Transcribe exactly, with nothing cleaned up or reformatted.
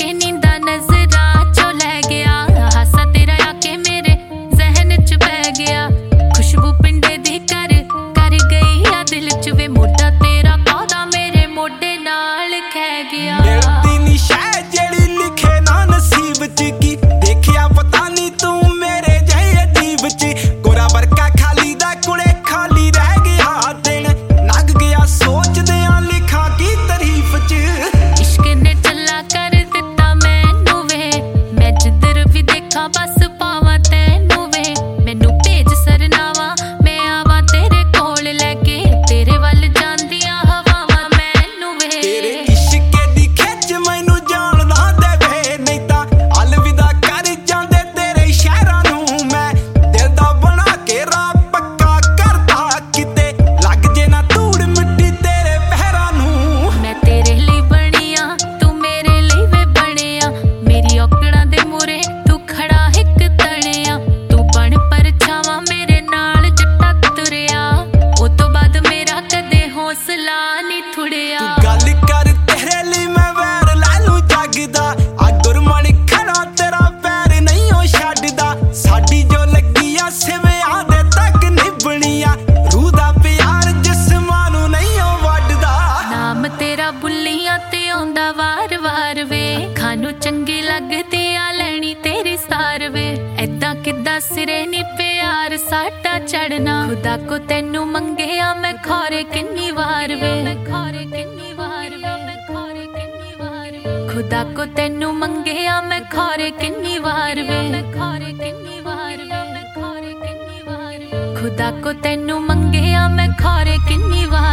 के नींदा नजरां चो लै गया हासा तेरा आके मेरे जहन च पै गया खुशबू पिंडे दी कर कर गई आ दिल च वे मोटा तेरा पौधा मेरे मोढे नाल खै गया मिलदी नी शै जेड़ी लिखे ना नसीब च की देखिया पता नी तू मेरे जहे अजीब च गोरा वर्का खाली दा कुड़े खाली रह गया दिन लग गया सोचदे आ लिखा की तारीफ च इश्क ने चला कर दिता मैनू वे मैं जिधर भी देखा बस पावा तैनू वे मैनू भेज सरनावा मैं आवा तेरे कोल लैके तेरे वल जांदियां हवावां मैनू वे तेरे इश्के दी खिच मैनू जानदा दे वे नहीं तां अलविदा कर जांदे तेरे शहरां नू मैं दिल दा बना के राह पक्का करदा किते लग जे ना धूड़ मिट्टी तेरे पैरां नू मैं तेरे ਲਈ ਬਣੀਆਂ ਤੂੰ ਮੇਰੇ ਲਈ ਵੇ ਬਣਿਆ ਮੇਰੀ ਔਕੜਾਂ ਦੇ ਮੂਰੇ ਤੂੰ ਖੜਾ ਇੱਕ ਤਣਿਆ ਤੂੰ ਬਣ ਪਰਛਾਵਾਂ ਮੇਰੇ ਨਾਲ ਜੱਟਾ ਤੁਰਿਆ ਉਹ ਤੋਂ ਬਾਅਦ ਮੇਰਾ ਕਦੇ ਹੌਸਲਾ ਨਹੀਂ ਥੁੜਿਆ गल कर तेरे लिए मैं वैर लै लूं जग दा आ गुरमन खड़ा तेरा पैर नहीं ओ छड्डदा साडी जो लगी आ सिवियां दे तक निभणियां रूह दा प्यार जिस्मां नूं नहीं ओ वड्डदा ਨਾਮ ਤੇਰਾ ਬੁੱਲੀਆਂ ਤੇ ਆਉਂਦਾ ਵਾਰ-ਵਾਰ ਵੇ ਖਾਨੂੰ ਚੰਗੀ ਲੱਗਦੀ ਆ ਲੈਣੀ ਤੇਰੀ ਸਾਰ ਵੇ ਐਦਾਂ ਕਿੱਦਾਂ ਸਿਰੇ ਨੀ ਪਿਆਰ ਸਾਡਾ ਚੜਨਾ ਖੁਦਾ ਕੋ ਤੈਨੂੰ ਮੰਗਿਆ ਮੈਂ ਖੋਰੇ ਕਿੰਨੀ ਵਾਰ ਵੇ ਖੋਰੇ ਕਿੰਨੀ ਵਾਰ ਵੇ ਖੋਰੇ ਕਿੰਨੀ ਵਾਰ ਵੇ ਖੁਦਾ ਕੋ ਤੈਨੂੰ ਮੰਗਿਆ ਮੈਂ ਖੋਰੇ ਕਿੰਨੀ ਵਾਰ ਵੇ ਖੋਰੇ ਕਿੰਨੀ ਵਾਰ ਵੇ ਖੋਰੇ ਕਿੰਨੀ ਵਾਰ ਵੇ ਖੁਦਾ ਕੋ ਤੈਨੂੰ ਮੰਗਿਆ ਮੈਂ ਖੋਰੇ ਕਿੰਨੀ ਵਾਰ